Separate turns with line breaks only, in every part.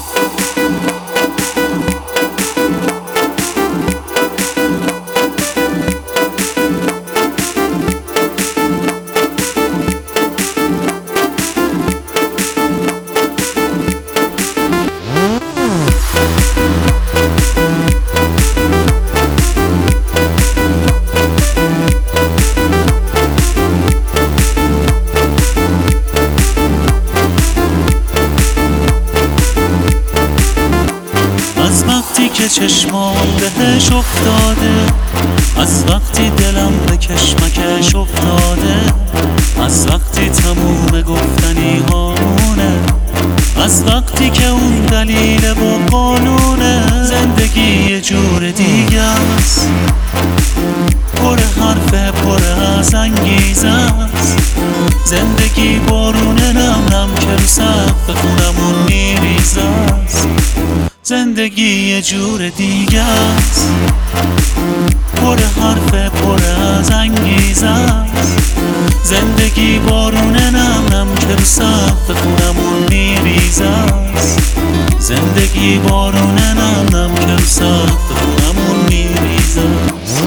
که چشمام بهش افتاده، از وقتی دلم به کشمکش افتاده، از وقتی تموم گفتنی هامونه، از وقتی که اون دلیل و قانونه. زندگی یه جور دیگه است، پر حرفه، پر از انگیزه است. زندگی بارونه نم نم که رو سقف خونمون میریزه است. زندگی یه جور دیگه است، پر حرفه، پر از انگیزه است. زندگی بارونه نم نم که رو سقف خونمون میریزه است. زندگی بارونه نم نم که رو سقف خونمون میریزه است.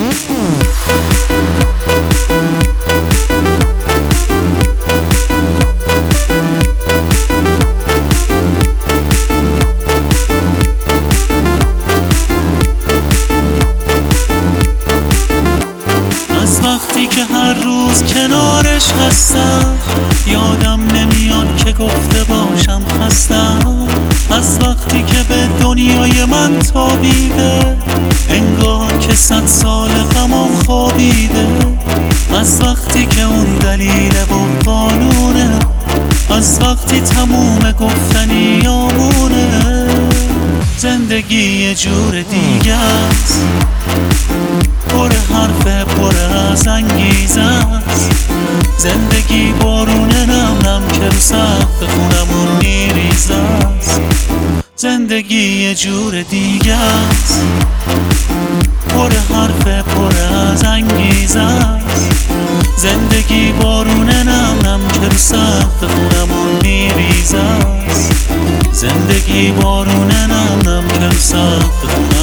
وقتی که هر روز کنارش هستم، یادم نمیاد که گفته باشم خستم. از وقتی که به دنیای من تابیده، انگار که 100 سال غمم خوابیده. از وقتی که اون دلیل و قانونه، از وقتی تموم گفتنی آمونه. زندگی یه جور دیگه است، پر حرفه، پر از انگیزه است. زندگی بارونه نم نم که رو سقف خونمون میریزه است. زندگی یه جور دیگه است، پر حرفه، پر از انگیزه است. زندگی بارونه نم نم که رو سقف خونمون میریزه است. زندگی بارونه نم نم که رو سقف خونمون